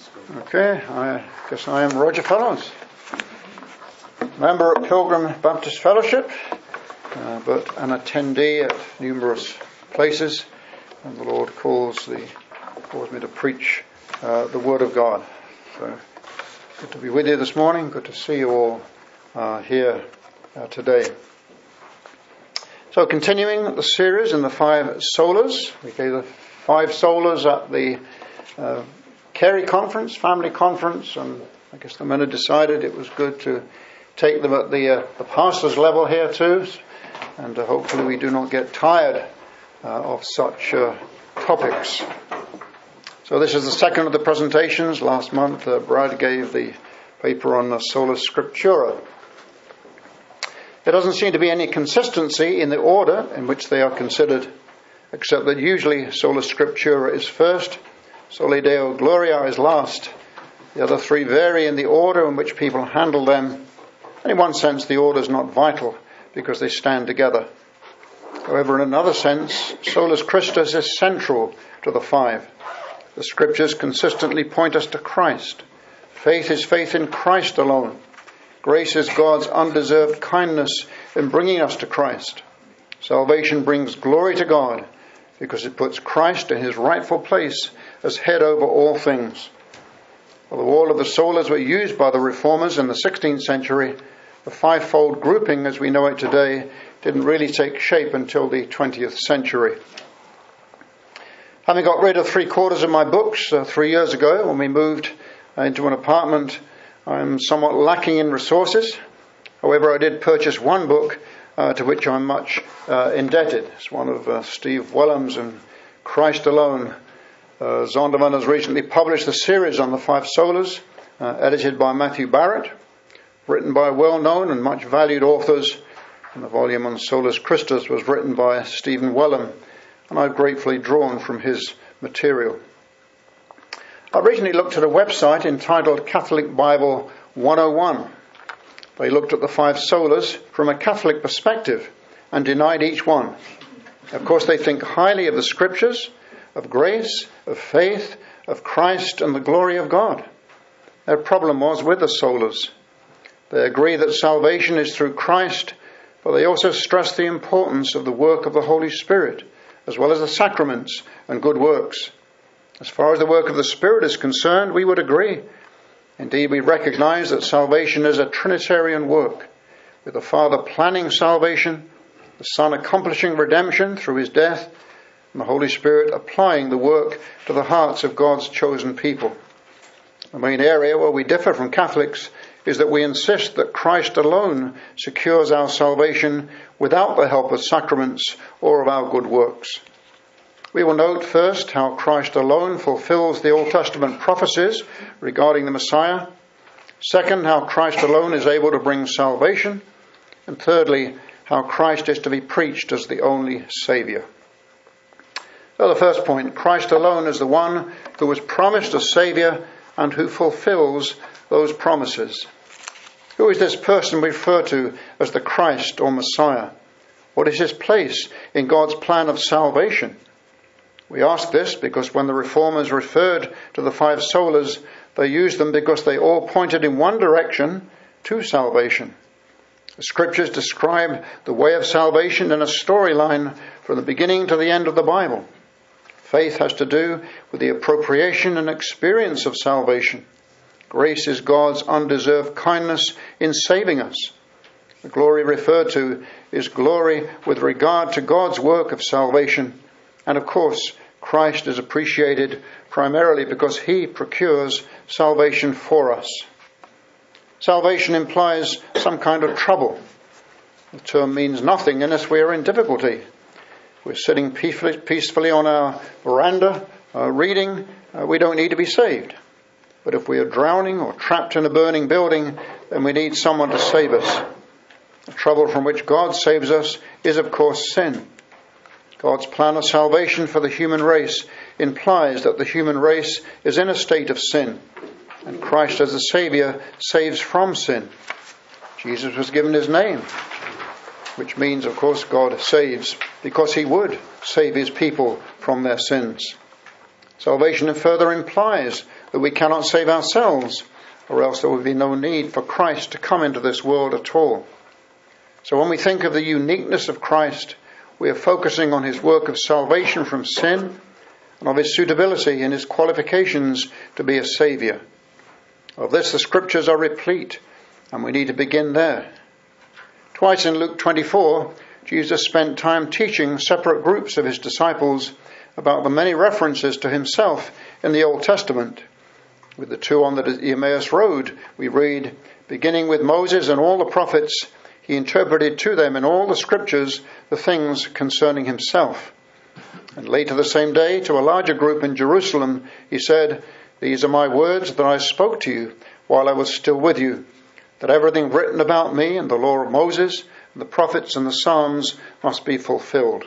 Okay, I guess I am Roger Fellows, member at Pilgrim Baptist Fellowship, but an attendee at numerous places, and the Lord calls me to preach the Word of God. So good to be with you this morning. Good to see you all here today. So continuing the series in the 5 solas, we gave the 5 solas at the Kerry conference, family conference, and I guess the men had decided it was good to take them at the pastor's level here too, and hopefully we do not get tired of such topics. So this is the second of the presentations. Last month Brad gave the paper on the Sola Scriptura. There doesn't seem to be any consistency in the order in which they are considered, except that usually Sola Scriptura is first, Soli Deo Gloria is last. The other 3 vary in the order in which people handle them. And in one sense, the order is not vital because they stand together. However, in another sense, Solus Christus is central to the 5. The Scriptures consistently point us to Christ. Faith is faith in Christ alone. Grace is God's undeserved kindness in bringing us to Christ. Salvation brings glory to God because it puts Christ in his rightful place as head over all things. Although all of the solas were used by the Reformers in the 16th century, the 5-fold grouping as we know it today didn't really take shape until the 20th century. Having got rid of 3/4 of my books 3 years ago when we moved into an apartment, I'm somewhat lacking in resources. However, I did purchase one book to which I'm much indebted. It's one of Steve Wellham's and Christ Alone. Zondervan has recently published a series on the 5 solas, edited by Matthew Barrett, written by well-known and much valued authors, and the volume on Solus Christus was written by Stephen Wellham, and I've gratefully drawn from his material. I recently looked at a website entitled Catholic Bible 101. They looked at the 5 solas from a Catholic perspective and denied each one. Of course, they think highly of the Scriptures, of grace, of faith, of Christ and the glory of God. Their problem was with the solas. They agree that salvation is through Christ, but they also stress the importance of the work of the Holy Spirit, as well as the sacraments and good works. As far as the work of the Spirit is concerned, we would agree. Indeed, we recognize that salvation is a Trinitarian work, with the Father planning salvation, the Son accomplishing redemption through his death, and the Holy Spirit applying the work to the hearts of God's chosen people. The main area where we differ from Catholics is that we insist that Christ alone secures our salvation without the help of sacraments or of our good works. We will note first how Christ alone fulfills the Old Testament prophecies regarding the Messiah. Second, how Christ alone is able to bring salvation. And thirdly, how Christ is to be preached as the only Saviour. So the first point, Christ alone is the one who was promised a Saviour and who fulfills those promises. Who is this person referred to as the Christ or Messiah? What is his place in God's plan of salvation? We ask this because when the Reformers referred to the 5 solas, they used them because they all pointed in one direction to salvation. The Scriptures describe the way of salvation in a storyline from the beginning to the end of the Bible. Faith has to do with the appropriation and experience of salvation. Grace is God's undeserved kindness in saving us. The glory referred to is glory with regard to God's work of salvation. And of course, Christ is appreciated primarily because he procures salvation for us. Salvation implies some kind of trouble. The term means nothing unless we are in difficulty. We're sitting peacefully on our veranda, reading, we don't need to be saved. But if we are drowning or trapped in a burning building, then we need someone to save us. The trouble from which God saves us is, of course, sin. God's plan of salvation for the human race implies that the human race is in a state of sin, and Christ as a Saviour saves from sin. Jesus was given his name, which means, of course, God saves because he would save his people from their sins. Salvation further implies that we cannot save ourselves, or else there would be no need for Christ to come into this world at all. So when we think of the uniqueness of Christ, we are focusing on his work of salvation from sin and of his suitability and his qualifications to be a saviour. Of this the scriptures are replete, and we need to begin there. Twice in Luke 24, Jesus spent time teaching separate groups of his disciples about the many references to himself in the Old Testament. With the two on the Emmaus Road, we read, beginning with Moses and all the prophets, he interpreted to them in all the scriptures the things concerning himself. And later the same day, to a larger group in Jerusalem, he said, these are my words that I spoke to you while I was still with you, that everything written about me in the law of Moses and the prophets and the Psalms must be fulfilled.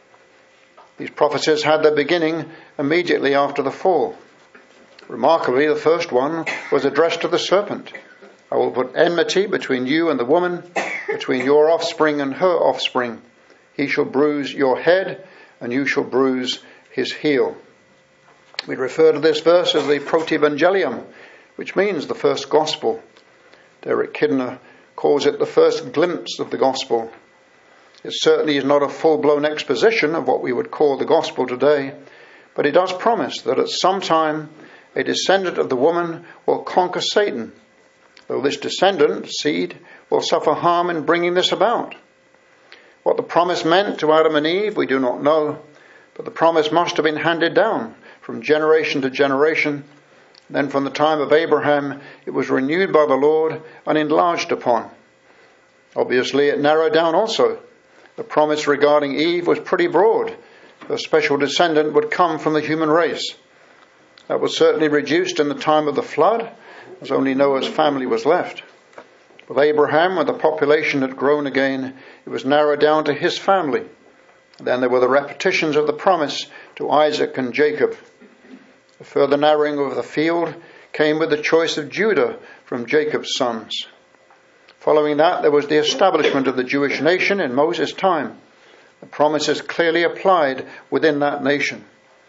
These prophecies had their beginning immediately after the fall. Remarkably, the first one was addressed to the serpent. I will put enmity between you and the woman, between your offspring and her offspring. He shall bruise your head, and you shall bruise his heel. We refer to this verse as the Protevangelium, which means the first gospel. Derek Kidner calls it the first glimpse of the gospel. It certainly is not a full-blown exposition of what we would call the gospel today, but it does promise that at some time a descendant of the woman will conquer Satan, though this descendant, seed, will suffer harm in bringing this about. What the promise meant to Adam and Eve, we do not know, but the promise must have been handed down from generation to generation. Then from the time of Abraham, it was renewed by the Lord and enlarged upon. Obviously, it narrowed down also. The promise regarding Eve was pretty broad. A special descendant would come from the human race. That was certainly reduced in the time of the flood, as only Noah's family was left. With Abraham, when the population had grown again, it was narrowed down to his family. And then there were the repetitions of the promise to Isaac and Jacob. The further narrowing of the field came with the choice of Judah from Jacob's sons. Following that, there was the establishment of the Jewish nation in Moses' time. The promise is clearly applied within that nation.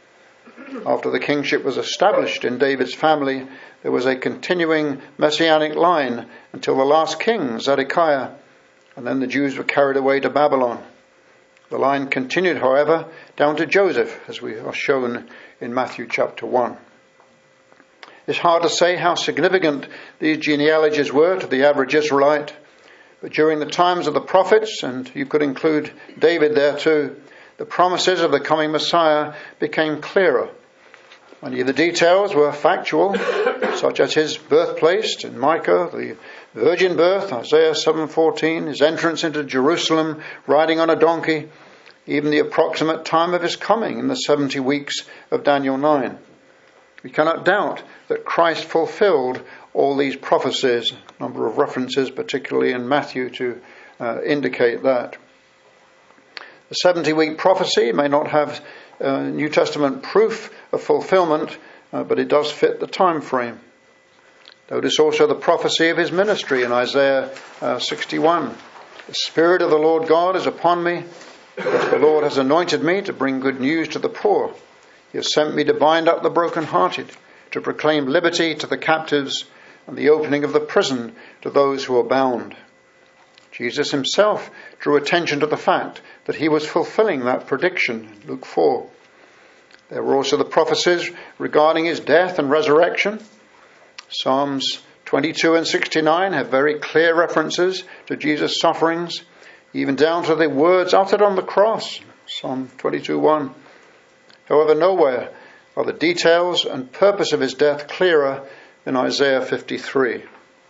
After the kingship was established in David's family, there was a continuing messianic line until the last king, Zedekiah, and then the Jews were carried away to Babylon. The line continued, however, down to Joseph, as we are shown in Matthew chapter 1. It's hard to say how significant these genealogies were to the average Israelite, but during the times of the prophets, and you could include David there too, the promises of the coming Messiah became clearer. Many of the details were factual, such as his birthplace in Micah, the virgin birth, Isaiah 7:14, his entrance into Jerusalem riding on a donkey, even the approximate time of his coming in the 70 weeks of Daniel 9. We cannot doubt that Christ fulfilled all these prophecies, a number of references, particularly in Matthew, to indicate that. The 70-week prophecy may not have New Testament proof of fulfillment, but it does fit the time frame. Notice also the prophecy of his ministry in Isaiah 61. The Spirit of the Lord God is upon me, because the Lord has anointed me to bring good news to the poor. He has sent me to bind up the brokenhearted, to proclaim liberty to the captives, and the opening of the prison to those who are bound. Jesus himself drew attention to the fact that he was fulfilling that prediction in Luke 4. There were also the prophecies regarding his death and resurrection. Psalms 22 and 69 have very clear references to Jesus' sufferings, even down to the words uttered on the cross, Psalm 22:1. However, nowhere are the details and purpose of his death clearer than Isaiah 53.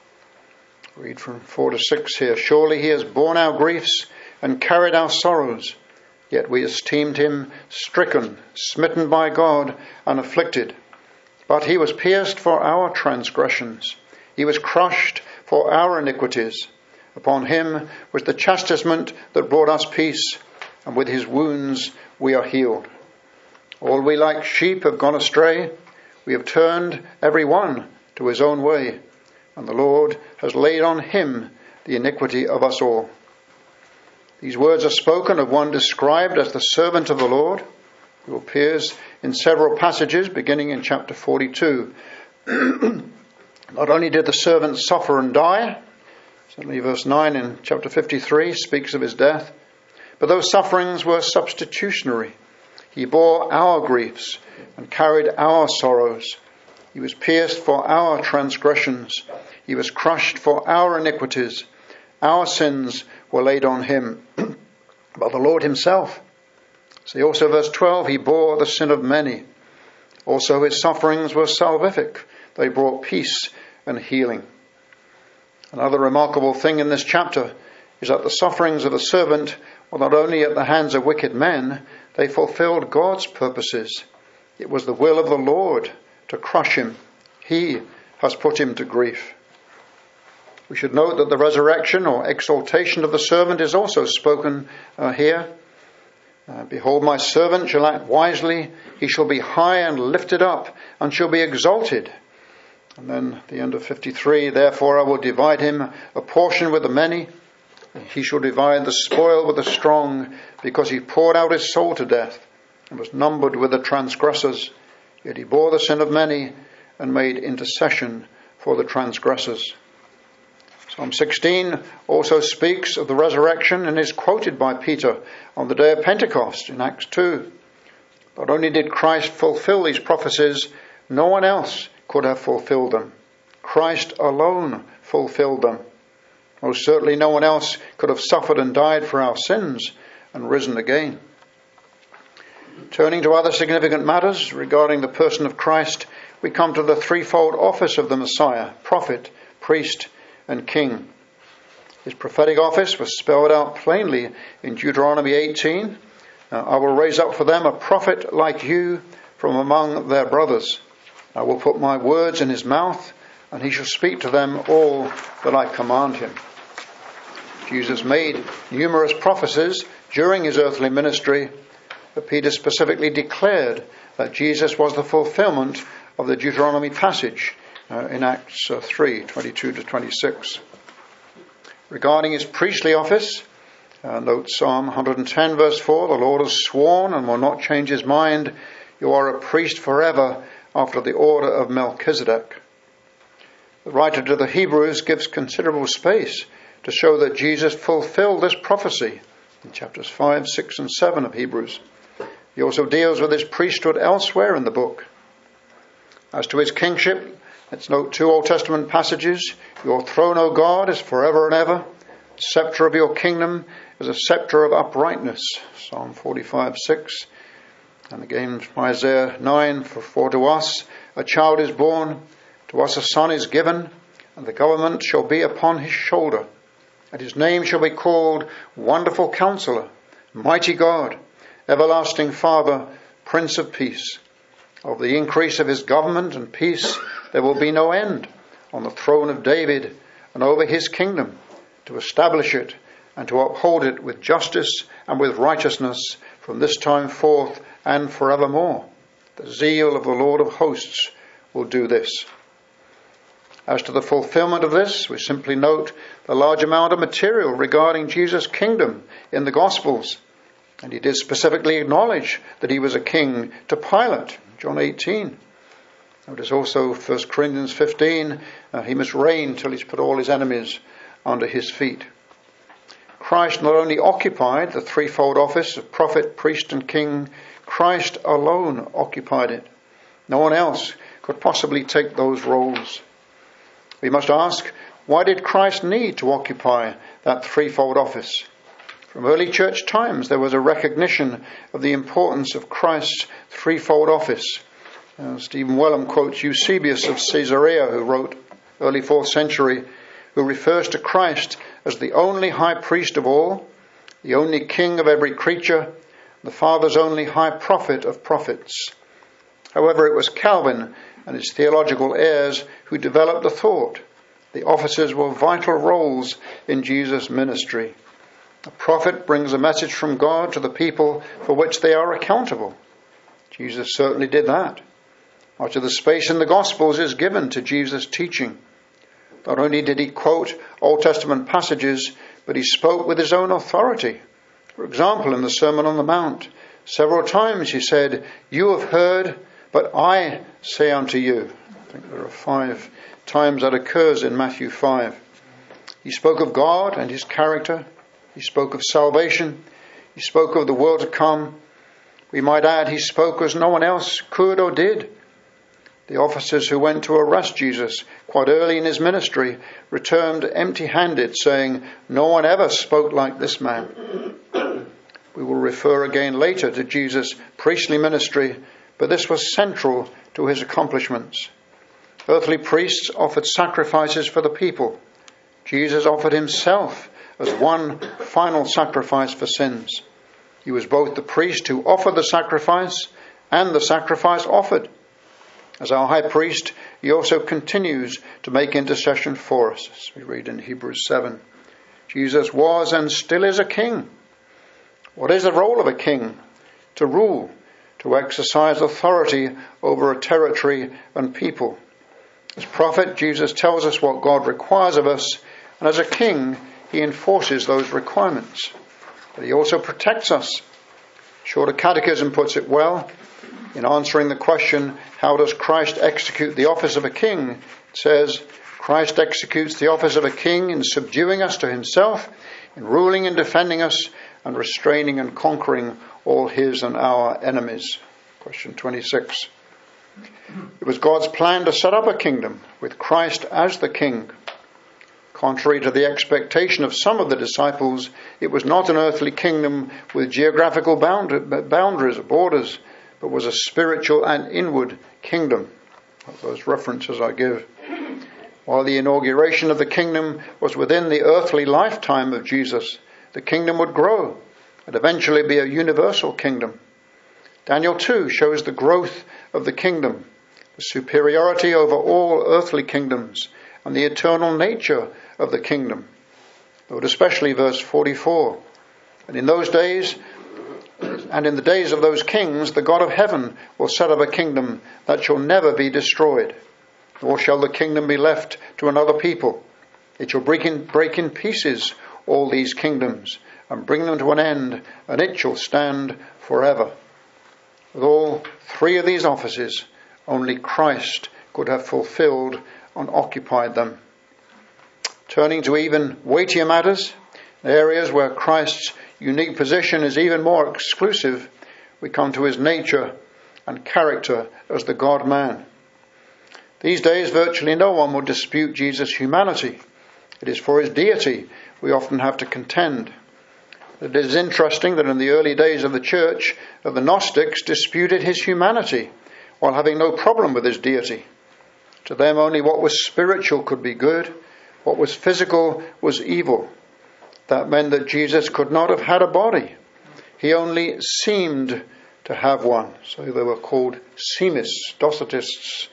Read from 4 to 6 here. Surely he has borne our griefs and carried our sorrows, yet we esteemed him stricken, smitten by God, and afflicted. But he was pierced for our transgressions. He was crushed for our iniquities. Upon him was the chastisement that brought us peace, and with his wounds we are healed. All we like sheep have gone astray. We have turned every one to his own way, and the Lord has laid on him the iniquity of us all. These words are spoken of one described as the servant of the Lord, who appears in several passages beginning in chapter 42 Not only did the servant suffer and die, certainly verse 9 in chapter 53 speaks of his death, but those sufferings were substitutionary. He bore our griefs and carried our sorrows. He was pierced for our transgressions. He was crushed for our iniquities. Our sins were laid on him. But the Lord himself. See also verse 12, he bore the sin of many. Also his sufferings were salvific. They brought peace and healing. Another remarkable thing in this chapter is that the sufferings of the servant were not only at the hands of wicked men, they fulfilled God's purposes. It was the will of the Lord to crush him. He has put him to grief. We should note that the resurrection or exaltation of the servant is also spoken here. Behold, my servant shall act wisely. He shall be high and lifted up and shall be exalted. And then at the end of 53, therefore I will divide him a portion with the many. He shall divide the spoil with the strong, because he poured out his soul to death and was numbered with the transgressors. Yet he bore the sin of many and made intercession for the transgressors. Psalm 16 also speaks of the resurrection and is quoted by Peter on the day of Pentecost in Acts 2. Not only did Christ fulfill these prophecies, no one else could have fulfilled them. Christ alone fulfilled them. Most certainly no one else could have suffered and died for our sins and risen again. Turning to other significant matters regarding the person of Christ, we come to the threefold office of the Messiah: prophet, priest, and king. His prophetic office was spelled out plainly in Deuteronomy 18. I will raise up for them a prophet like you from among their brothers. I will put my words in his mouth, and he shall speak to them all that I command him. Jesus made numerous prophecies during his earthly ministry, but Peter specifically declared that Jesus was the fulfillment of the Deuteronomy passage in Acts 3, 22 to 26. Regarding his priestly office, note Psalm 110 verse 4, the Lord has sworn and will not change his mind. You are a priest forever after the order of Melchizedek. The writer to the Hebrews gives considerable space to show that Jesus fulfilled this prophecy in chapters 5, 6 and 7 of Hebrews. He also deals with his priesthood elsewhere in the book. As to his kingship, let's note two Old Testament passages. Your throne, O God, is forever and ever. The scepter of your kingdom is a scepter of uprightness. Psalm 45, 6. And again, Isaiah 9, for to us a child is born, to us a son is given, and the government shall be upon his shoulder. And his name shall be called Wonderful Counselor, Mighty God, Everlasting Father, Prince of Peace. Of the increase of his government and peace there will be no end on the throne of David and over his kingdom, to establish it and to uphold it with justice and with righteousness from this time forth and forevermore. The zeal of the Lord of hosts will do this. As to the fulfillment of this, we simply note the large amount of material regarding Jesus' kingdom in the Gospels. And he did specifically acknowledge that he was a king to Pilate, John 18. Notice also 1 Corinthians 15, he must reign till he's put all his enemies under his feet. Christ not only occupied the threefold office of prophet, priest and king, Christ alone occupied it. No one else could possibly take those roles. We must ask, why did Christ need to occupy that threefold office? From early church times, there was a recognition of the importance of Christ's threefold office. Stephen Wellham quotes Eusebius of Caesarea, who wrote early 4th century, who refers to Christ as the only high priest of all, the only king of every creature, the Father's only high prophet of prophets. However, it was Calvin and his theological heirs who developed the thought. The offices were vital roles in Jesus' ministry. A prophet brings a message from God to the people for which they are accountable. Jesus certainly did that. Much of the space in the Gospels is given to Jesus' teaching. Not only did he quote Old Testament passages, but he spoke with his own authority. For example, in the Sermon on the Mount, several times he said, "You have heard, but I say unto you." I think there are 5 times that occurs in Matthew 5. He spoke of God and his character. He spoke of salvation. He spoke of the world to come. We might add, he spoke as no one else could or did. The officers who went to arrest Jesus quite early in his ministry returned empty-handed, saying, "No one ever spoke like this man." We will refer again later to Jesus' priestly ministry, but this was central to his accomplishments. Earthly priests offered sacrifices for the people. Jesus offered himself as one final sacrifice for sins. He was both the priest who offered the sacrifice and the sacrifice offered. As our high priest, he also continues to make intercession for us, as we read in Hebrews 7. Jesus was and still is a king. What is the role of a king? To rule, to exercise authority over a territory and people. As prophet, Jesus tells us what God requires of us, and as a king, he enforces those requirements. But he also protects us. Shorter Catechism puts it well. In answering the question, how does Christ execute the office of a king? It says, Christ executes the office of a king in subduing us to himself, in ruling and defending us, and restraining and conquering all his and our enemies. Question 26. It was God's plan to set up a kingdom with Christ as the king. Contrary to the expectation of some of the disciples, it was not an earthly kingdom with geographical boundaries or borders, but was a spiritual and inward kingdom. Those references I give. While the inauguration of the kingdom was within the earthly lifetime of Jesus, the kingdom would grow and eventually be a universal kingdom. Daniel 2 shows the growth of the kingdom, the superiority over all earthly kingdoms, and the eternal nature of the kingdom. Note especially verse 44. And in those days, and in the days of those kings, the God of heaven will set up a kingdom that shall never be destroyed, nor shall the kingdom be left to another people. It shall break in pieces all these kingdoms, and bring them to an end, and it shall stand forever. With all 3 of these offices, only Christ could have fulfilled and occupied them. Turning to even weightier matters, areas where Christ's unique position is even more exclusive, we come to his nature and character as the God-man. These days, virtually no one will dispute Jesus' humanity. It is for his deity we often have to contend. It is interesting that in the early days of the church, the Gnostics disputed his humanity while having no problem with his deity. To them, only what was spiritual could be good, what was physical was evil. That meant that Jesus could not have had a body. He only seemed to have one. So they were called semists, Docetists.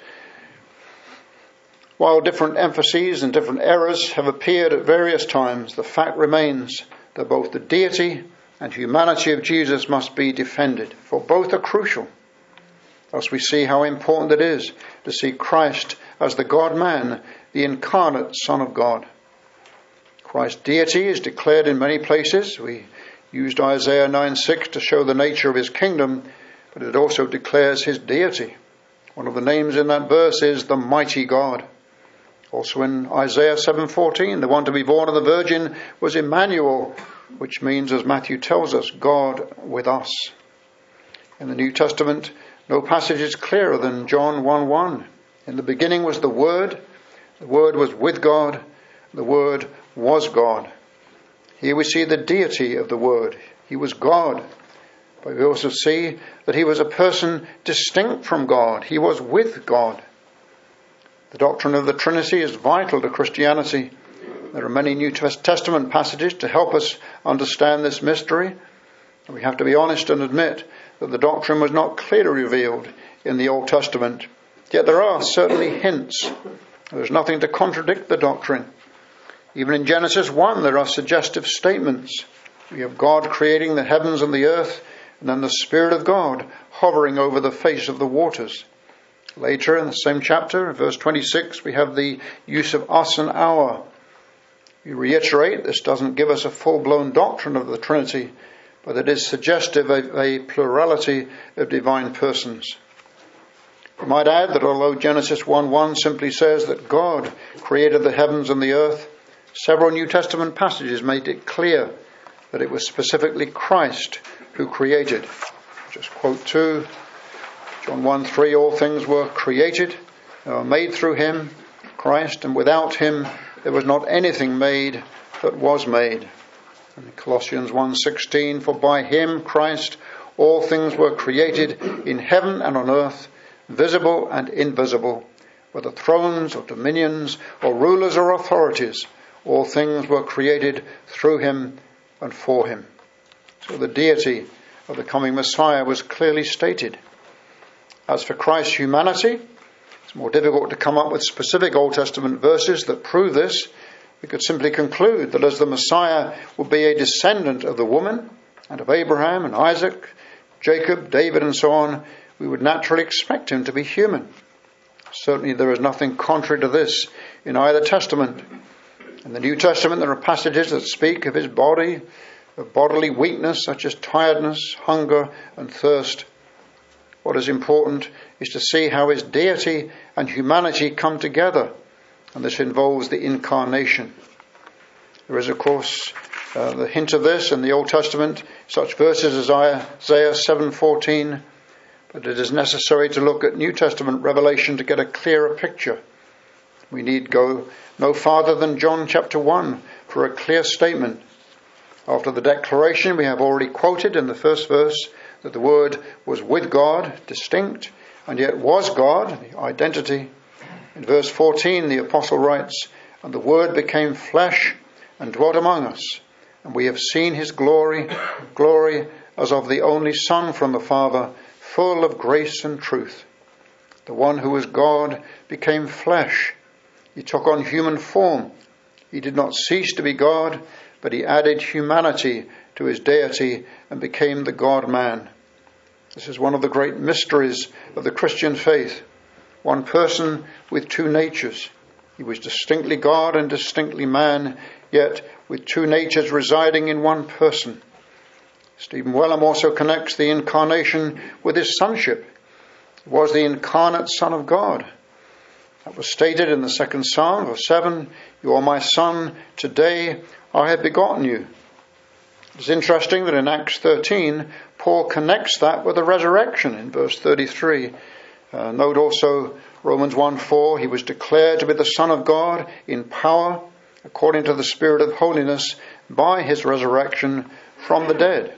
While different emphases and different errors have appeared at various times, the fact remains that both the deity and humanity of Jesus must be defended, for both are crucial. Thus we see how important it is to see Christ as the God-man, the incarnate Son of God. Christ's deity is declared in many places. We used Isaiah 9:6 to show the nature of his kingdom, but it also declares his deity. One of the names in that verse is the mighty God. Also in Isaiah 7:14, the one to be born of the Virgin was Emmanuel, which means, as Matthew tells us, God with us. In the New Testament, no passage is clearer than John 1:1. In the beginning was the Word was with God, the Word was God. Here we see the deity of the Word. He was God. But we also see that he was a person distinct from God. He was with God. The doctrine of the Trinity is vital to Christianity. There are many New Testament passages to help us understand this mystery. We have to be honest and admit that the doctrine was not clearly revealed in the Old Testament. Yet there are certainly hints. There's nothing to contradict the doctrine. Even in Genesis 1, there are suggestive statements. We have God creating the heavens and the earth, and then the Spirit of God hovering over the face of the waters. Later in the same chapter, verse 26, we have the use of us and our. We reiterate, this doesn't give us a full-blown doctrine of the Trinity, but it is suggestive of a plurality of divine persons. You might add that although Genesis 1:1 simply says that God created the heavens and the earth, several New Testament passages made it clear that it was specifically Christ who created. Just quote 2, John 1:3, all things were created, they were made through him, Christ, and without him there was not anything made that was made. And Colossians 1:16, for by him, Christ, all things were created in heaven and on earth, visible and invisible, whether thrones or dominions or rulers or authorities, all things were created through him and for him. So the deity of the coming Messiah was clearly stated. As for Christ's humanity, it's more difficult to come up with specific Old Testament verses that prove this. We could simply conclude that as the Messiah would be a descendant of the woman and of Abraham and Isaac, Jacob, David and so on, we would naturally expect him to be human. Certainly there is nothing contrary to this in either testament. In the New Testament there are passages that speak of his body, of bodily weakness such as tiredness, hunger and thirst. What is important is to see how his deity and humanity come together, and this involves the incarnation. There is, of course, the hint of this in the Old Testament, such verses as Isaiah 7:14, but it is necessary to look at New Testament revelation to get a clearer picture. We need go no farther than John chapter 1 for a clear statement. After the declaration we have already quoted in the first verse that the Word was with God, distinct, and yet was God, the identity. In verse 14 the apostle writes, and the Word became flesh and dwelt among us, and we have seen his glory, glory as of the only Son from the Father, full of grace and truth. The one who was God became flesh. He took on human form. He did not cease to be God, but he added humanity to his deity and became the God-man. This is one of the great mysteries of the Christian faith. One person with two natures. He was distinctly God and distinctly man, yet with two natures residing in one person. Stephen Wellham also connects the incarnation with his sonship. He was the incarnate Son of God. That was stated in the second Psalm, verse 7, you are my son, today I have begotten you. It's interesting that in Acts 13, Paul connects that with the resurrection in verse 33. Note also Romans 1:4, he was declared to be the Son of God in power, according to the Spirit of holiness, by his resurrection from the dead.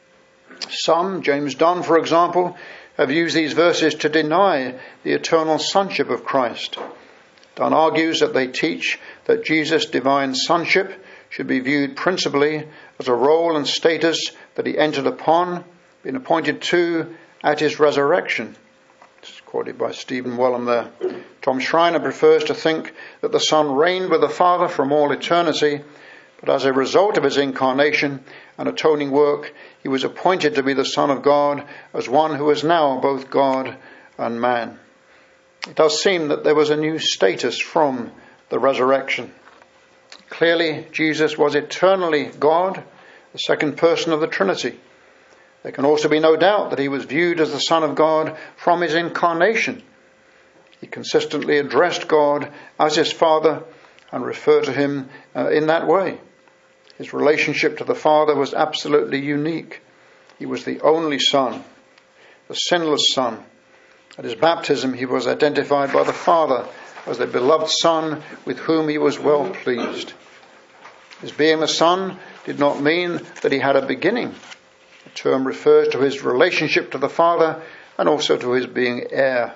Some, James Dunn for example, have used these verses to deny the eternal sonship of Christ. Dunn argues that they teach that Jesus' divine sonship should be viewed principally as a role and status that he entered upon, been appointed to at his resurrection. This is quoted by Stephen Wellham there. Tom Schreiner prefers to think that the Son reigned with the Father from all eternity, but as a result of his incarnation and atoning work, he was appointed to be the Son of God as one who is now both God and man. It does seem that there was a new status from the resurrection. Clearly, Jesus was eternally God, the second person of the Trinity. There can also be no doubt that he was viewed as the Son of God from his incarnation. He consistently addressed God as his Father and referred to him in that way. His relationship to the Father was absolutely unique. He was the only Son, the sinless Son. At his baptism, he was identified by the Father as the beloved Son with whom he was well pleased. His being the Son did not mean that he had a beginning. The term refers to his relationship to the Father and also to his being heir.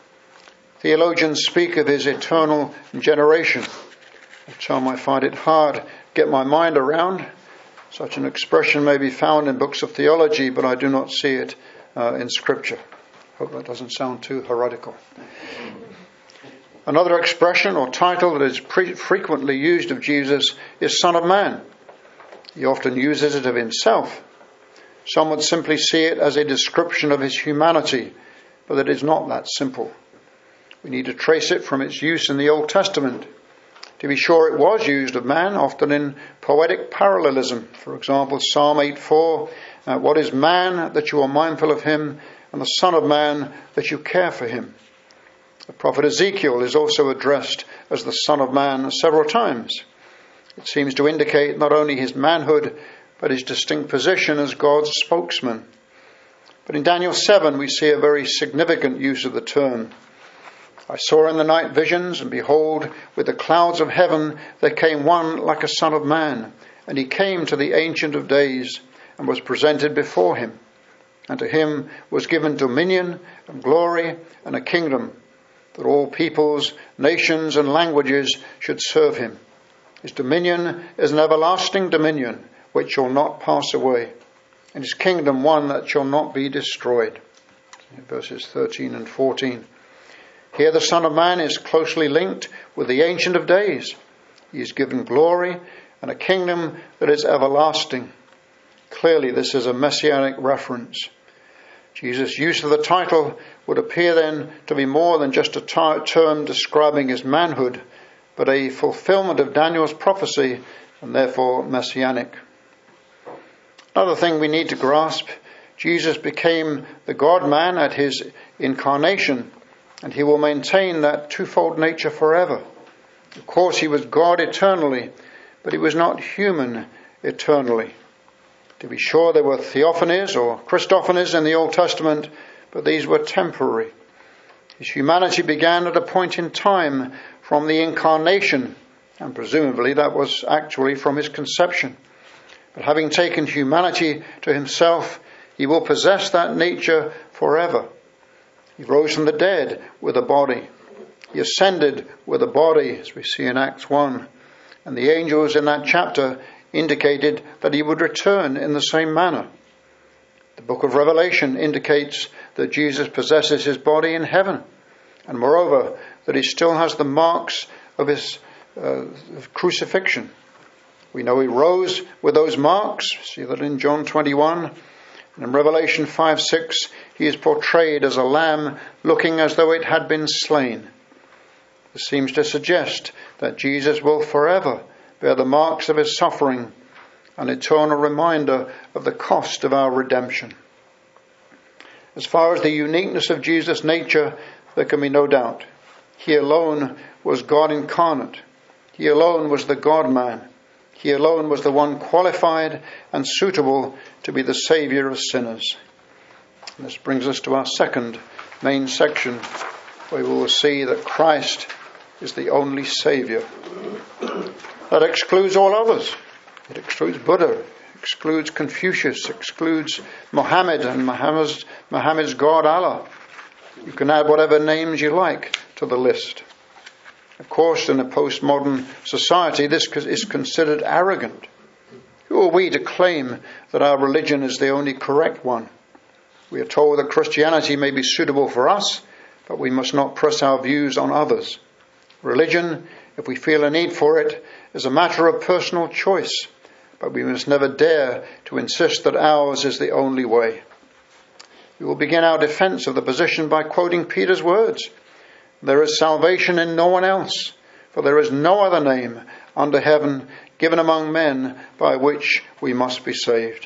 Theologians speak of his eternal generation, a term I find it hard to get my mind around. Such an expression may be found in books of theology, but I do not see it in Scripture. Hope that doesn't sound too heretical. Another expression or title that is frequently used of Jesus is Son of Man. He often uses it of himself. Some would simply see it as a description of his humanity, but it is not that simple. We need to trace it from its use in the Old Testament. To be sure, it was used of man, often in poetic parallelism. For example, Psalm 8:4, what is man that you are mindful of him, and the Son of Man that you care for him? The prophet Ezekiel is also addressed as the Son of Man several times. It seems to indicate not only his manhood, but his distinct position as God's spokesman. But in Daniel 7, we see a very significant use of the term. I saw in the night visions, and behold, with the clouds of heaven there came one like a son of man, and he came to the Ancient of Days, and was presented before him. And to him was given dominion and glory and a kingdom, that all peoples, nations and languages should serve him. His dominion is an everlasting dominion which shall not pass away, and his kingdom one that shall not be destroyed. Verses 13 and 14. Here the Son of Man is closely linked with the Ancient of Days. He is given glory and a kingdom that is everlasting. Clearly this is a messianic reference. Jesus' use of the title would appear then to be more than just a term describing his manhood, but a fulfillment of Daniel's prophecy, and therefore messianic. Another thing we need to grasp, Jesus became the God-man at his incarnation, and he will maintain that twofold nature forever. Of course, he was God eternally, but he was not human eternally. To be sure, there were theophanies or Christophanies in the Old Testament, but these were temporary. His humanity began at a point in time from the incarnation, and presumably that was actually from his conception. But having taken humanity to himself, he will possess that nature forever. He rose from the dead with a body. He ascended with a body, as we see in Acts 1. And the angels in that chapter indicated that he would return in the same manner. The book of Revelation indicates that Jesus possesses his body in heaven, and moreover, that he still has the marks of his crucifixion. We know he rose with those marks. See that in John 21. And in Revelation 5:6, he is portrayed as a lamb looking as though it had been slain. This seems to suggest that Jesus will forever bear the marks of his suffering, an eternal reminder of the cost of our redemption. As far as the uniqueness of Jesus' nature, there can be no doubt. He alone was God incarnate. He alone was the God-man. He alone was the one qualified and suitable to be the Saviour of sinners. And this brings us to our second main section, where we will see that Christ is the only Saviour. That excludes all others. It excludes Buddha, excludes Confucius, excludes Muhammad and Muhammad's God Allah. You can add whatever names you like to the list. Of course, in a postmodern society, this is considered arrogant. Who are we to claim that our religion is the only correct one? We are told that Christianity may be suitable for us, but we must not press our views on others. Religion, if we feel a need for it, is a matter of personal choice, but we must never dare to insist that ours is the only way. We will begin our defense of the position by quoting Peter's words. There is salvation in no one else, for there is no other name under heaven given among men by which we must be saved.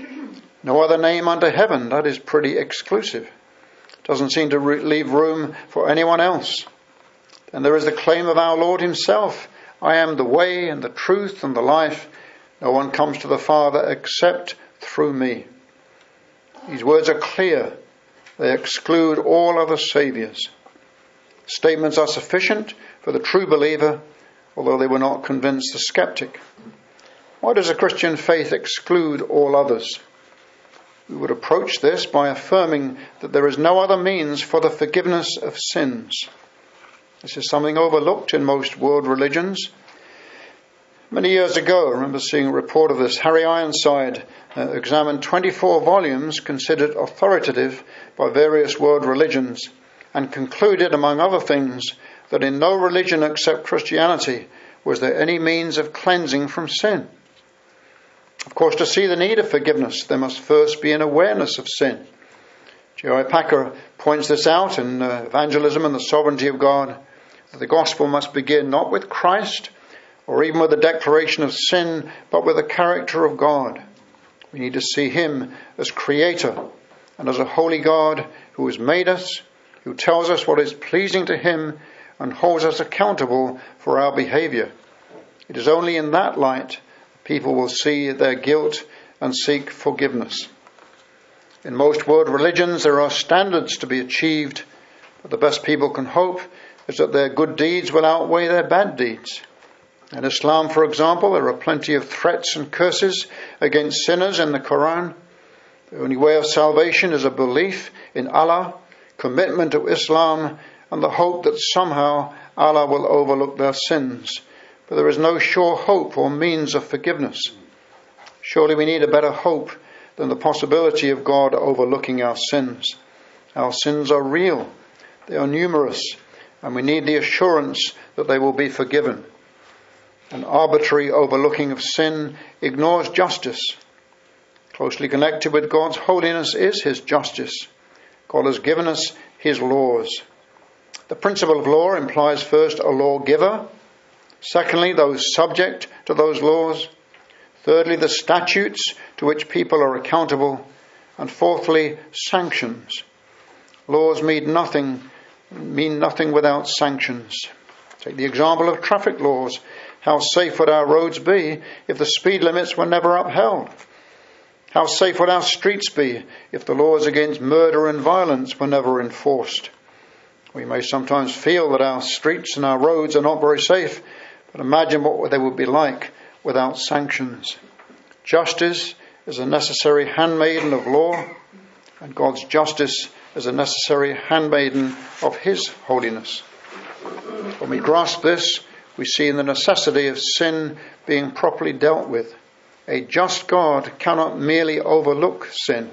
No other name under heaven, that is pretty exclusive. Doesn't seem to leave room for anyone else. And there is the claim of our Lord himself. I am the way and the truth and the life. No one comes to the Father except through me. These words are clear. They exclude all other saviours. Statements are sufficient for the true believer, although they will not convince the skeptic. Why does the Christian faith exclude all others? We would approach this by affirming that there is no other means for the forgiveness of sins. This is something overlooked in most world religions. Many years ago, I remember seeing a report of this. Harry Ironside examined 24 volumes considered authoritative by various world religions and concluded, among other things, that in no religion except Christianity was there any means of cleansing from sin. Of course, to see the need of forgiveness, there must first be an awareness of sin. J.I. Packer points this out in Evangelism and the Sovereignty of God, that the gospel must begin not with Christ or even with the declaration of sin, but with the character of God. We need to see him as creator and as a holy God who has made us, who tells us what is pleasing to him and holds us accountable for our behavior. It is only in that light people will see their guilt and seek forgiveness. In most world religions, there are standards to be achieved, but the best people can hope is that their good deeds will outweigh their bad deeds. In Islam, for example, there are plenty of threats and curses against sinners in the Quran. The only way of salvation is a belief in Allah, commitment to Islam, and the hope that somehow Allah will overlook their sins. But there is no sure hope or means of forgiveness. Surely we need a better hope than the possibility of God overlooking our sins. Our sins are real, they are numerous, and we need the assurance that they will be forgiven. An arbitrary overlooking of sin ignores justice. Closely connected with God's holiness is his justice. God has given us his laws. The principle of law implies first a lawgiver, secondly those subject to those laws, thirdly the statutes to which people are accountable, and fourthly sanctions. Laws mean nothing without sanctions. Take the example of traffic laws. How safe would our roads be if the speed limits were never upheld? How safe would our streets be if the laws against murder and violence were never enforced? We may sometimes feel that our streets and our roads are not very safe, but imagine what they would be like without sanctions. Justice is a necessary handmaiden of law, and God's justice is a necessary handmaiden of his holiness. When we grasp this, we see the necessity of sin being properly dealt with. A just God cannot merely overlook sin.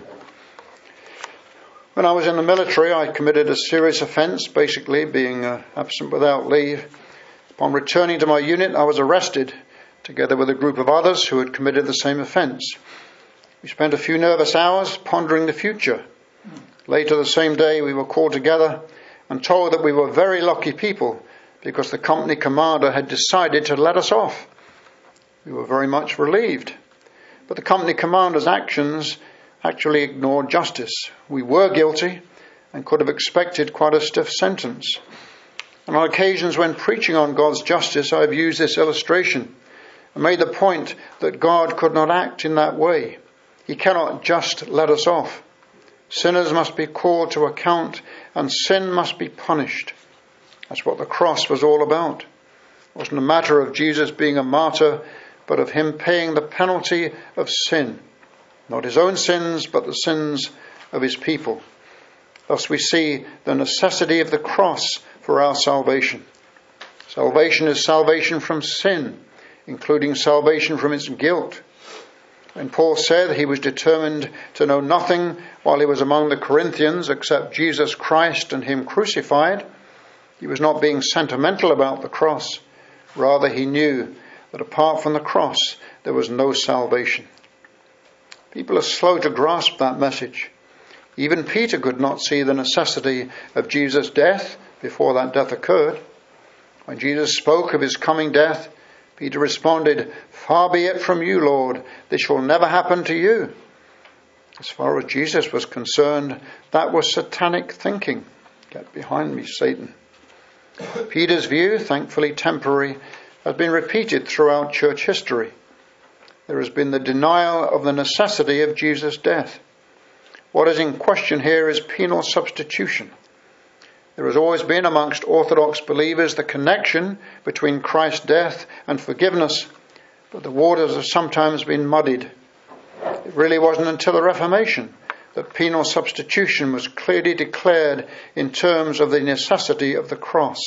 When I was in the military, I committed a serious offence, basically being absent without leave. Upon returning to my unit, I was arrested, together with a group of others who had committed the same offence. We spent a few nervous hours pondering the future. Later the same day, we were called together and told that we were very lucky people because the company commander had decided to let us off. We were very much relieved. But the company commander's actions actually ignored justice. We were guilty and could have expected quite a stiff sentence. And on occasions when preaching on God's justice, I've used this illustration and made the point that God could not act in that way. He cannot just let us off. Sinners must be called to account and sin must be punished. That's what the cross was all about. It wasn't a matter of Jesus being a martyr, but of him paying the penalty of sin. Not his own sins, but the sins of his people. Thus we see the necessity of the cross for our salvation. Salvation is salvation from sin, including salvation from its guilt. When Paul said he was determined to know nothing while he was among the Corinthians except Jesus Christ and him crucified, he was not being sentimental about the cross. Rather, he knew that apart from the cross, there was no salvation. People are slow to grasp that message. Even Peter could not see the necessity of Jesus' death before that death occurred. When Jesus spoke of his coming death, Peter responded, "Far be it from you, Lord, this will never happen to you." As far as Jesus was concerned, that was satanic thinking. Get behind me, Satan. Peter's view, thankfully temporary, has been repeated throughout church history. There has been the denial of the necessity of Jesus' death. What is in question here is penal substitution. There has always been amongst Orthodox believers the connection between Christ's death and forgiveness, but the waters have sometimes been muddied. It really wasn't until the Reformation that penal substitution was clearly declared in terms of the necessity of the cross.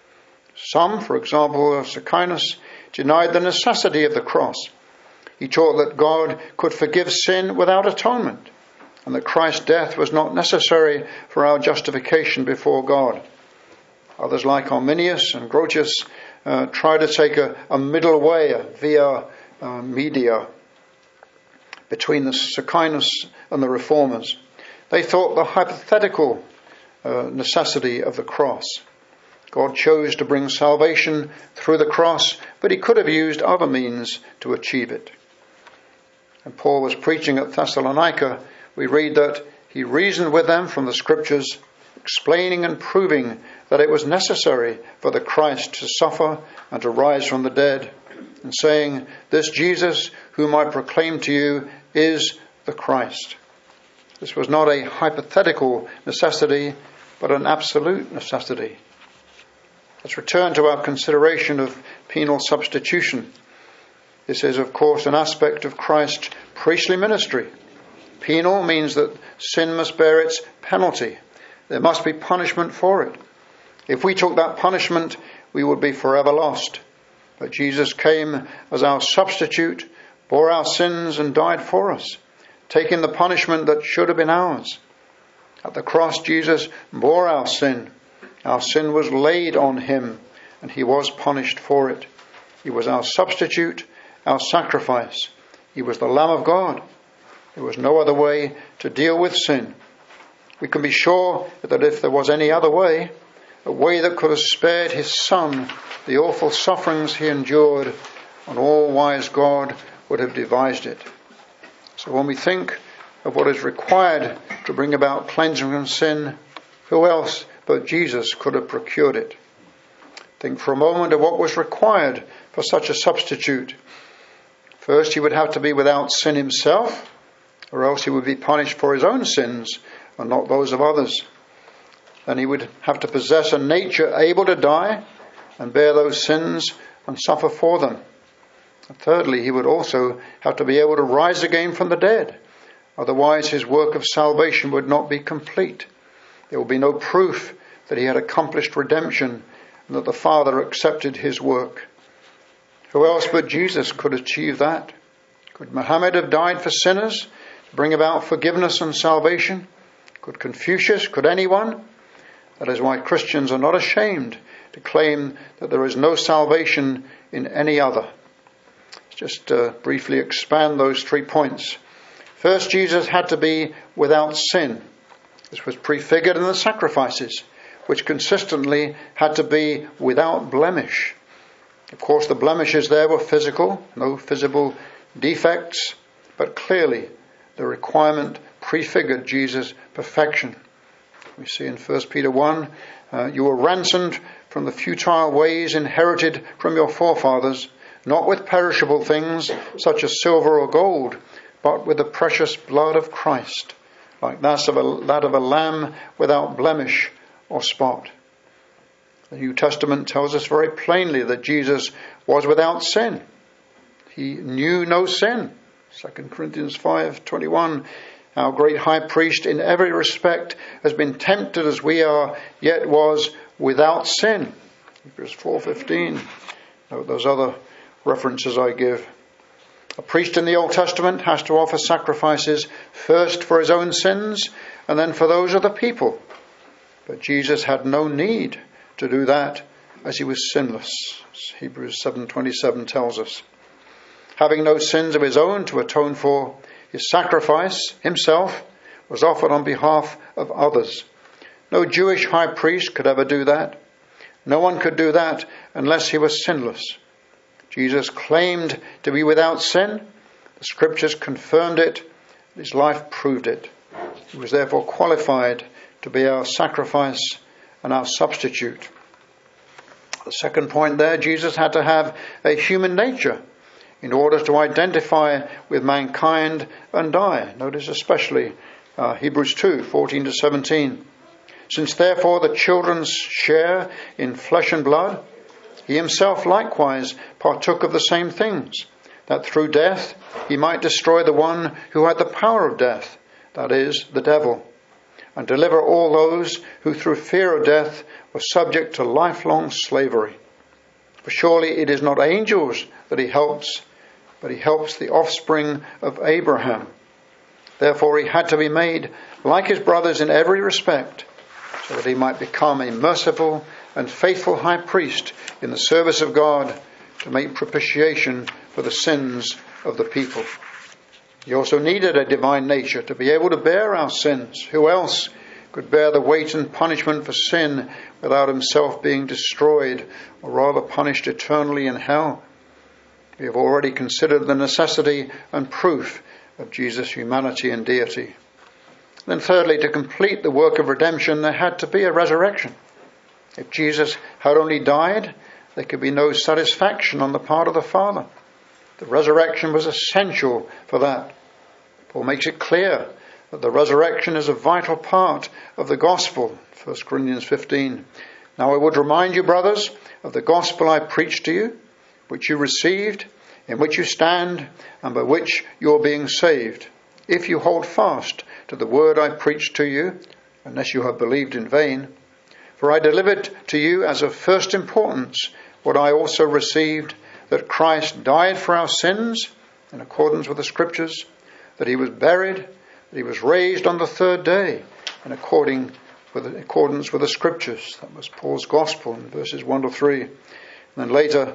Some, for example, Aquinas, denied the necessity of the cross. He taught that God could forgive sin without atonement, and that Christ's death was not necessary for our justification before God. Others like Arminius and Grotius try to take a middle way, a via media, between the Aquinas and the Reformers. They thought the hypothetical necessity of the cross. God chose to bring salvation through the cross, but he could have used other means to achieve it. And Paul was preaching at Thessalonica. We read that he reasoned with them from the scriptures explaining and proving that it was necessary for the Christ to suffer and to rise from the dead, and saying, "This Jesus whom I proclaim to you is the Christ." This was not a hypothetical necessity, but an absolute necessity. Let's return to our consideration of penal substitution. This is, of course, an aspect of Christ's priestly ministry. Penal means that sin must bear its penalty. There must be punishment for it. If we took that punishment, we would be forever lost. But Jesus came as our substitute, bore our sins and died for us, taking the punishment that should have been ours. At the cross, Jesus bore our sin. Our sin was laid on him, and he was punished for it. He was our substitute, our sacrifice. He was the Lamb of God. There was no other way to deal with sin. We can be sure that if there was any other way, a way that could have spared his Son the awful sufferings he endured, an all-wise God would have devised it. So when we think of what is required to bring about cleansing from sin, who else but Jesus could have procured it? Think for a moment of what was required for such a substitute. First, he would have to be without sin himself, or else he would be punished for his own sins and not those of others. Then he would have to possess a nature able to die and bear those sins and suffer for them. And thirdly, he would also have to be able to rise again from the dead. Otherwise, his work of salvation would not be complete. There would be no proof that he had accomplished redemption and that the Father accepted his work. Who else but Jesus could achieve that? Could Muhammad have died for sinners to bring about forgiveness and salvation? Could Confucius? Could anyone? That is why Christians are not ashamed to claim that there is no salvation in any other. Let's just briefly expand those 3 points. First, Jesus had to be without sin. This was prefigured in the sacrifices, which consistently had to be without blemish. Of course, the blemishes there were physical, no visible defects, but clearly the requirement prefigured Jesus' perfection. We see in 1 Peter 1, you were ransomed from the futile ways inherited from your forefathers, not with perishable things such as silver or gold, but with the precious blood of Christ, like that of a lamb without blemish or spot. The New Testament tells us very plainly that Jesus was without sin. He knew no sin. 2 Corinthians 5:21, our great high priest in every respect has been tempted as we are, yet was without sin. Hebrews 4:15. Note those other references I give. A priest in the Old Testament has to offer sacrifices first for his own sins and then for those of the people. But Jesus had no need to do that as he was sinless, as Hebrews 7:27 tells us. Having no sins of his own to atone for, his sacrifice himself was offered on behalf of others. No Jewish high priest could ever do that. No one could do that unless he was sinless. Jesus claimed to be without sin. The scriptures confirmed it. His life proved it. He was therefore qualified to be our sacrifice and our substitute. The second point there, Jesus had to have a human nature in order to identify with mankind and die. Notice especially Hebrews 2:14-17. Since therefore the children share in flesh and blood, he himself likewise partook of the same things, that through death he might destroy the one who had the power of death, that is, the devil, and deliver all those who through fear of death were subject to lifelong slavery. For surely it is not angels that he helps, but he helps the offspring of Abraham. Therefore he had to be made like his brothers in every respect, so that he might become a merciful and faithful high priest in the service of God to make propitiation for the sins of the people. He also needed a divine nature to be able to bear our sins. Who else could bear the weight and punishment for sin without himself being destroyed, or rather punished eternally in hell? We have already considered the necessity and proof of Jesus' humanity and deity. Then thirdly, to complete the work of redemption, there had to be a resurrection. If Jesus had only died, there could be no satisfaction on the part of the Father. The resurrection was essential for that. Paul makes it clear that the resurrection is a vital part of the gospel. 1 Corinthians 15. Now I would remind you, brothers, of the gospel I preached to you, which you received, in which you stand, and by which you are being saved, if you hold fast to the word I preached to you, unless you have believed in vain. For I delivered to you as of first importance what I also received, that Christ died for our sins, in accordance with the Scriptures, that he was buried, that he was raised on the third day, in accordance with the Scriptures. That was Paul's gospel in verses 1 to 3. And then later,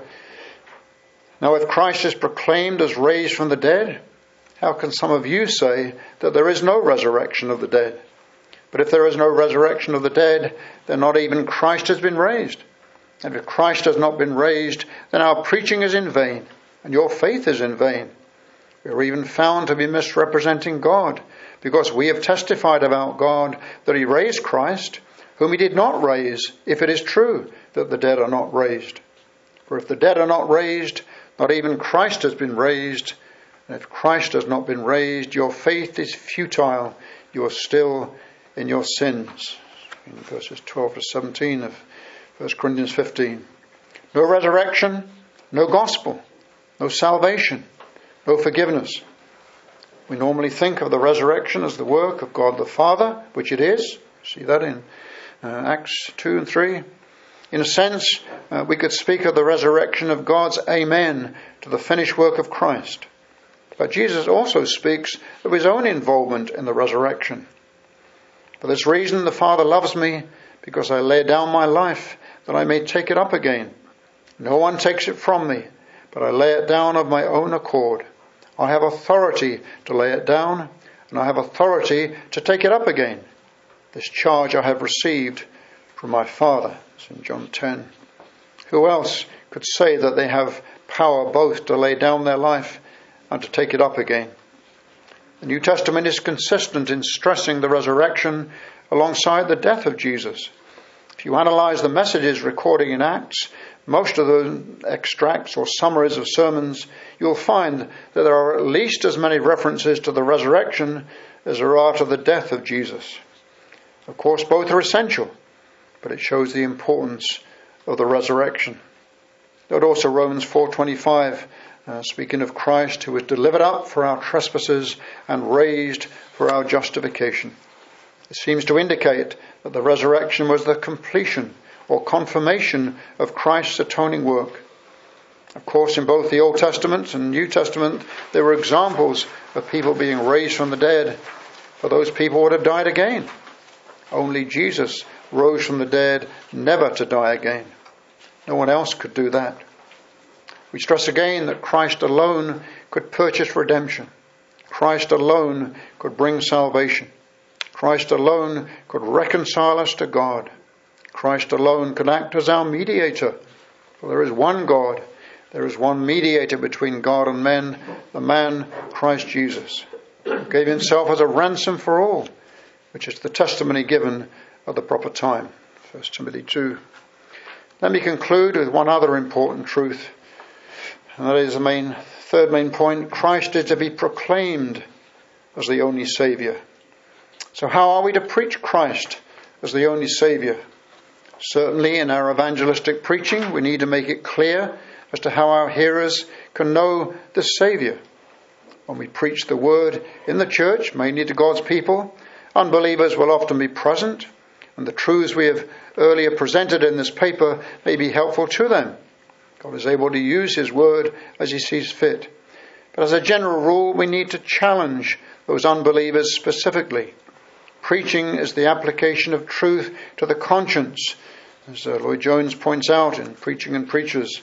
now if Christ is proclaimed as raised from the dead, how can some of you say that there is no resurrection of the dead? But if there is no resurrection of the dead, then not even Christ has been raised. And if Christ has not been raised, then our preaching is in vain, and your faith is in vain. We are even found to be misrepresenting God, because we have testified about God that he raised Christ, whom he did not raise, if it is true that the dead are not raised. For if the dead are not raised, not even Christ has been raised. And if Christ has not been raised, your faith is futile. You are still in your sins. In verses 12 to 17 of 1 Corinthians 15. No resurrection, no gospel, no salvation, no forgiveness. We normally think of the resurrection as the work of God the Father, which it is. See that in Acts 2 and 3. In a sense, we could speak of the resurrection of God's amen to the finished work of Christ. But Jesus also speaks of his own involvement in the resurrection. For this reason the Father loves me, because I lay down my life that I may take it up again. No one takes it from me, but I lay it down of my own accord. I have authority to lay it down, and I have authority to take it up again. This charge I have received from my Father. It's in John 10. Who else could say that they have power both to lay down their life and to take it up again? The New Testament is consistent in stressing the resurrection alongside the death of Jesus. If you analyze the messages recorded in Acts, most of the extracts or summaries of sermons, you'll find that there are at least as many references to the resurrection as there are to the death of Jesus. Of course, both are essential, but it shows the importance of the resurrection. Note also Romans 4:25, speaking of Christ, who was delivered up for our trespasses and raised for our justification. It seems to indicate that the resurrection was the completion or confirmation of Christ's atoning work. Of course, in both the Old Testament and New Testament, there were examples of people being raised from the dead, for those people would have died again. Only Jesus rose from the dead, never to die again. No one else could do that. We stress again that Christ alone could purchase redemption. Christ alone could bring salvation. Christ alone could reconcile us to God. Christ alone could act as our mediator. For there is one God. There is one mediator between God and men, the man Christ Jesus, who gave himself as a ransom for all, which is the testimony given at the proper time. 1 Timothy 2. Let me conclude with one other important truth, and that is the third main point. Christ is to be proclaimed as the only Saviour. So how are we to preach Christ as the only Saviour? Certainly in our evangelistic preaching, we need to make it clear as to how our hearers can know the Saviour. When we preach the word in the church, mainly to God's people, unbelievers will often be present, and the truths we have earlier presented in this paper may be helpful to them. God is able to use his word as he sees fit. But as a general rule, we need to challenge those unbelievers specifically. Preaching is the application of truth to the conscience, as Lloyd Jones points out in Preaching and Preachers.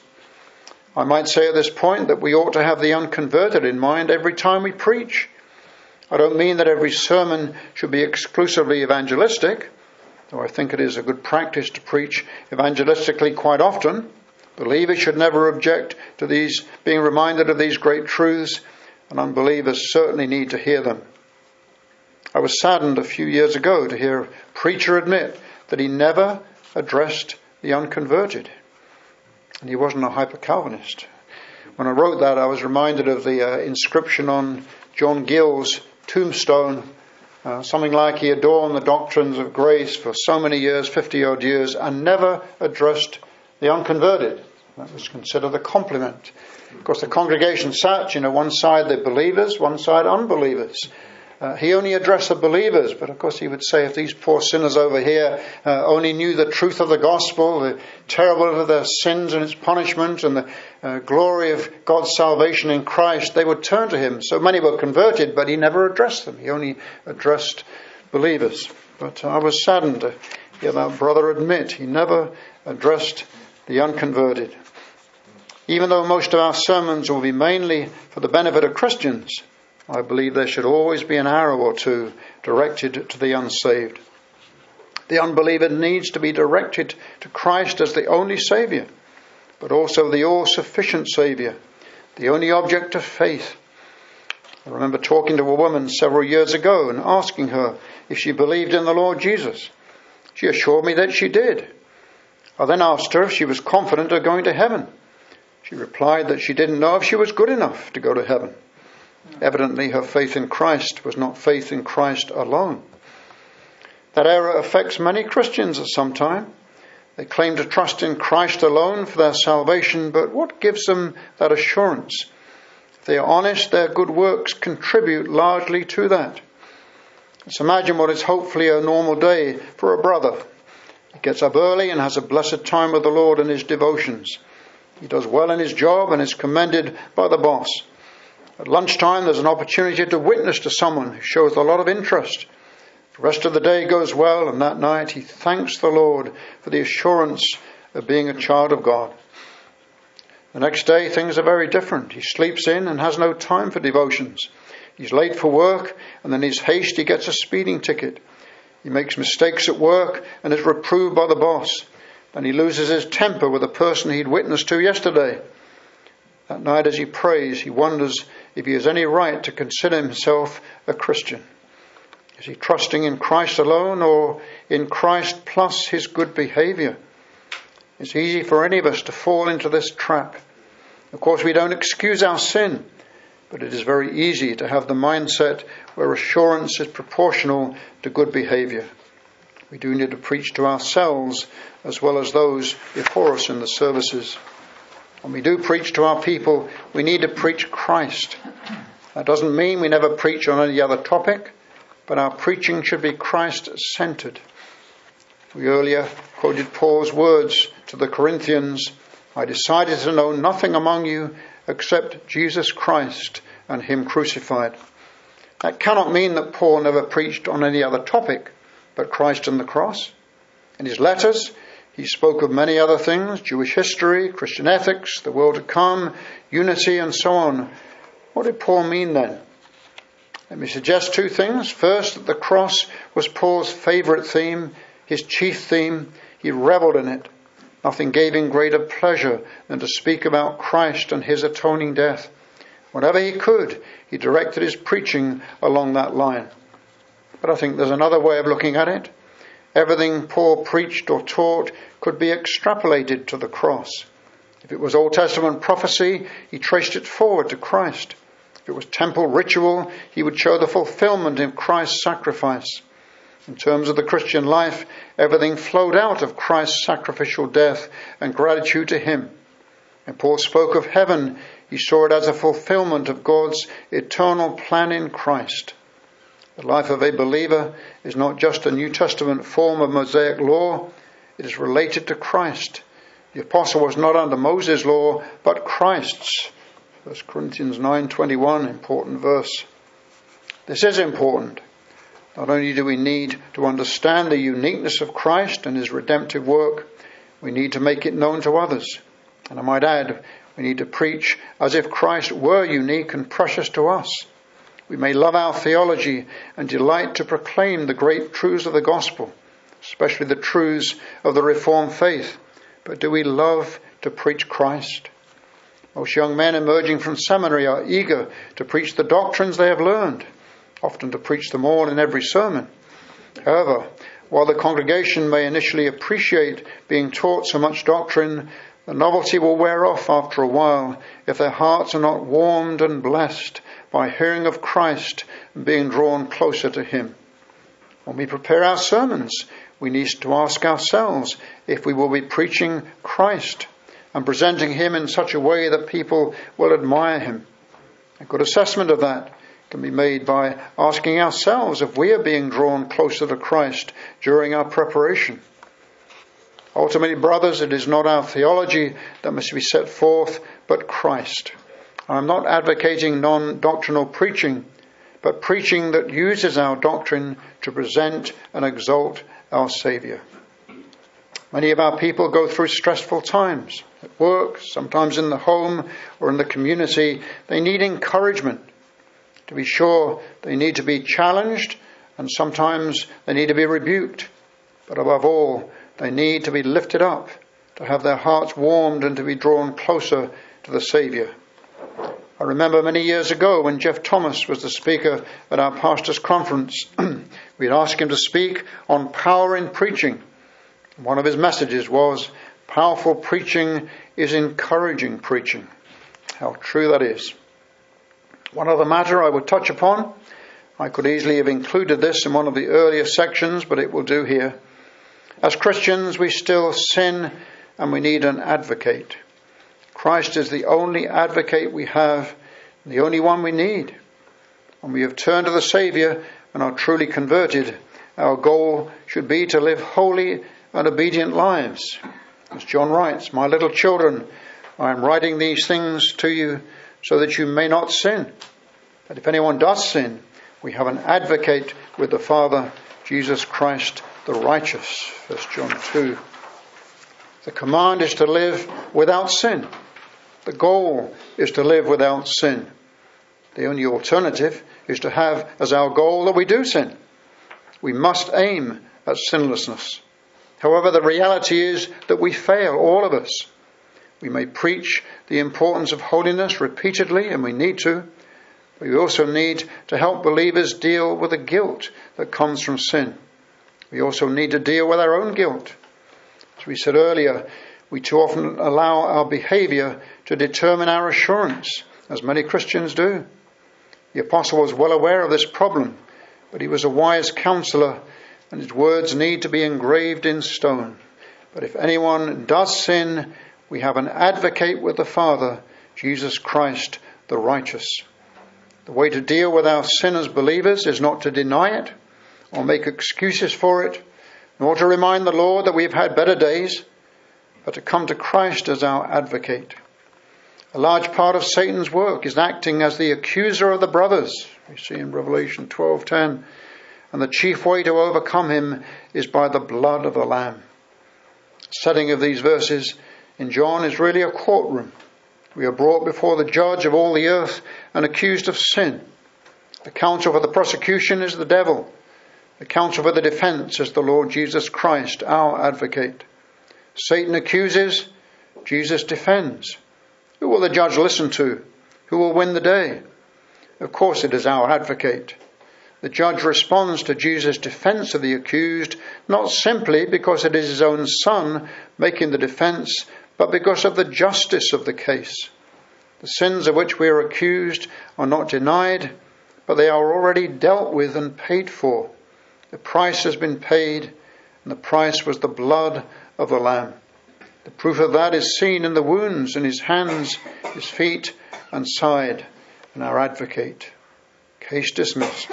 I might say at this point that we ought to have the unconverted in mind every time we preach. I don't mean that every sermon should be exclusively evangelistic, though I think it is a good practice to preach evangelistically quite often. Believers should never object to these being reminded of these great truths, and unbelievers certainly need to hear them. I was saddened a few years ago to hear a preacher admit that he never addressed the unconverted. And he wasn't a hyper-Calvinist. When I wrote that, I was reminded of the inscription on John Gill's tombstone, something like he adorned the doctrines of grace for so many years, 50-odd years, and never addressed the unconverted. That was considered a compliment. Of course, the congregation sat, one side the believers, one side unbelievers. He only addressed the believers, but of course he would say if these poor sinners over here only knew the truth of the gospel, the terrible of their sins and its punishment, and the glory of God's salvation in Christ, they would turn to him. So many were converted, but he never addressed them. He only addressed believers. But I was saddened to hear that brother admit he never addressed the unconverted. Even though most of our sermons will be mainly for the benefit of Christians, I believe there should always be an arrow or two directed to the unsaved. The unbeliever needs to be directed to Christ as the only Saviour, but also the all-sufficient Saviour, the only object of faith. I remember talking to a woman several years ago and asking her if she believed in the Lord Jesus. She assured me that she did. I then asked her if she was confident of going to heaven. She replied that she didn't know if she was good enough to go to heaven. Evidently, her faith in Christ was not faith in Christ alone. That error affects many Christians at some time. They claim to trust in Christ alone for their salvation, but what gives them that assurance? If they are honest, their good works contribute largely to that. Let's imagine what is hopefully a normal day for a brother. He gets up early and has a blessed time with the Lord in his devotions. He does well in his job and is commended by the boss. At lunchtime, there's an opportunity to witness to someone who shows a lot of interest. The rest of the day goes well, and that night he thanks the Lord for the assurance of being a child of God. The next day, things are very different. He sleeps in and has no time for devotions. He's late for work, and in his haste he gets a speeding ticket. He makes mistakes at work and is reproved by the boss. Then he loses his temper with the person he'd witnessed to yesterday. That night as he prays, he wonders if he has any right to consider himself a Christian. Is he trusting in Christ alone or in Christ plus his good behaviour? It's easy for any of us to fall into this trap. Of course, we don't excuse our sin, but it is very easy to have the mindset where assurance is proportional to good behaviour. We do need to preach to ourselves as well as those before us in the services. When we do preach to our people, we need to preach Christ. That doesn't mean we never preach on any other topic, but our preaching should be Christ-centered. We earlier quoted Paul's words to the Corinthians, I decided to know nothing among you except Jesus Christ and him crucified. That cannot mean that Paul never preached on any other topic but Christ and the cross. In his letters, he spoke of many other things, Jewish history, Christian ethics, the world to come, unity, and so on. What did Paul mean then? Let me suggest two things. First, that the cross was Paul's favourite theme, his chief theme. He revelled in it. Nothing gave him greater pleasure than to speak about Christ and his atoning death. Whenever he could, he directed his preaching along that line. But I think there's another way of looking at it. Everything Paul preached or taught could be extrapolated to the cross. If it was Old Testament prophecy, he traced it forward to Christ. If it was temple ritual, he would show the fulfillment of Christ's sacrifice. In terms of the Christian life, everything flowed out of Christ's sacrificial death and gratitude to him. When Paul spoke of heaven, he saw it as a fulfillment of God's eternal plan in Christ. The life of a believer is not just a New Testament form of Mosaic law, it is related to Christ. The apostle was not under Moses' law, but Christ's. 1 Corinthians 9:21, important verse. This is important. Not only do we need to understand the uniqueness of Christ and his redemptive work, we need to make it known to others. And I might add, we need to preach as if Christ were unique and precious to us. We may love our theology and delight to proclaim the great truths of the gospel, especially the truths of the Reformed faith. But do we love to preach Christ? Most young men emerging from seminary are eager to preach the doctrines they have learned. often to preach them all in every sermon. However, while the congregation may initially appreciate being taught so much doctrine, the novelty will wear off after a while if their hearts are not warmed and blessed by hearing of Christ and being drawn closer to Him. When we prepare our sermons, we need to ask ourselves if we will be preaching Christ and presenting Him in such a way that people will admire Him. A good assessment of that can be made by asking ourselves if we are being drawn closer to Christ during our preparation. Ultimately, brothers, it is not our theology that must be set forth, but Christ. I'm not advocating non-doctrinal preaching, but preaching that uses our doctrine to present and exalt our Saviour. Many of our people go through stressful times at work, sometimes in the home or in the community. They need encouragement. To be sure, they need to be challenged, and sometimes they need to be rebuked. But above all, they need to be lifted up, to have their hearts warmed and to be drawn closer to the Saviour. I remember many years ago when Jeff Thomas was the speaker at our pastors' conference, we'd asked him to speak on power in preaching. One of his messages was, powerful preaching is encouraging preaching. How true that is. One other matter I would touch upon, I could easily have included this in one of the earlier sections, but it will do here. As Christians, we still sin and we need an advocate. Christ is the only advocate we have, the only one we need. When we have turned to the Saviour and are truly converted, our goal should be to live holy and obedient lives. As John writes, my little children, I am writing these things to you so that you may not sin. But if anyone does sin, we have an advocate with the Father, Jesus Christ the righteous. 1 John 2. The command is to live without sin. The goal is to live without sin. The only alternative is to have as our goal that we do sin. We must aim at sinlessness. However, the reality is that we fail, all of us. We may preach the importance of holiness repeatedly, and we need to. But we also need to help believers deal with the guilt that comes from sin. We also need to deal with our own guilt. As we said earlier, we too often allow our behaviour to determine our assurance, as many Christians do. The apostle was well aware of this problem, but he was a wise counsellor, and his words need to be engraved in stone. But if anyone does sin, we have an advocate with the Father, Jesus Christ the righteous. The way to deal with our sin as believers is not to deny it or make excuses for it, nor to remind the Lord that we've had better days, but to come to Christ as our advocate. A large part of Satan's work is acting as the accuser of the brothers. We see in Revelation 12:10. And the chief way to overcome him is by the blood of the Lamb. The setting of these verses in John is really a courtroom. We are brought before the judge of all the earth and accused of sin. The counsel for the prosecution is the devil. The counsel for the defense is the Lord Jesus Christ, our advocate. Satan accuses, Jesus defends. Who will the judge listen to? Who will win the day? Of course it is our advocate. The judge responds to Jesus' defense of the accused, not simply because it is his own son making the defense, but because of the justice of the case. The sins of which we are accused are not denied, but they are already dealt with and paid for. The price has been paid, and the price was the blood of the Lamb. The proof of that is seen in the wounds in his hands, his feet and side, and our advocate. Case dismissed.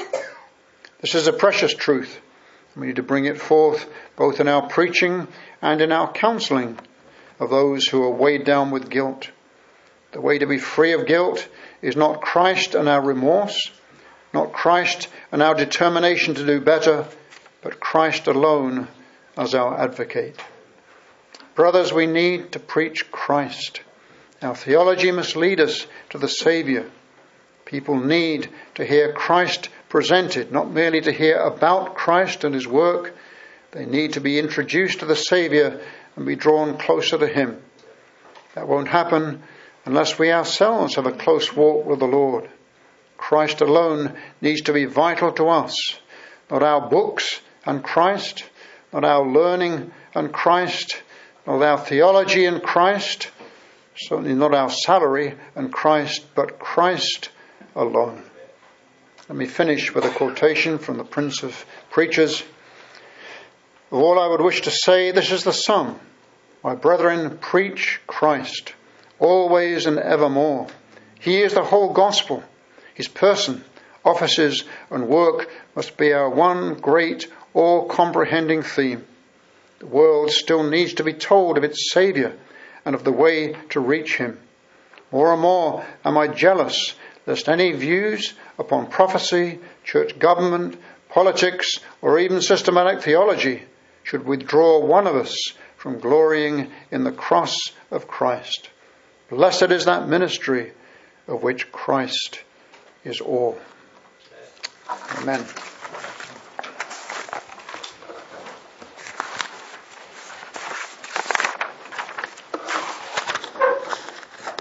This is a precious truth. We need to bring it forth both in our preaching and in our counselling of those who are weighed down with guilt. The way to be free of guilt is not Christ and our remorse, not Christ and our determination to do better, but Christ alone as our advocate. Brothers, we need to preach Christ. Our theology must lead us to the Saviour. People need to hear Christ presented, not merely to hear about Christ and his work. They need to be introduced to the Saviour and be drawn closer to him. That won't happen unless we ourselves have a close walk with the Lord. Christ alone needs to be vital to us. Not our books and Christ, not our learning and Christ, not our theology and Christ, certainly not our salary and Christ, but Christ alone. Let me finish with a quotation from the Prince of Preachers. Of all I would wish to say, this is the sum. My brethren, preach Christ, always and evermore. He is the whole gospel. His person, offices and work must be our one great, all-comprehending theme. The world still needs to be told of its Saviour and of the way to reach him. More and more am I jealous lest any views upon prophecy, church government, politics, or even systematic theology should withdraw one of us from glorying in the cross of Christ. Blessed is that ministry of which Christ is all. Amen.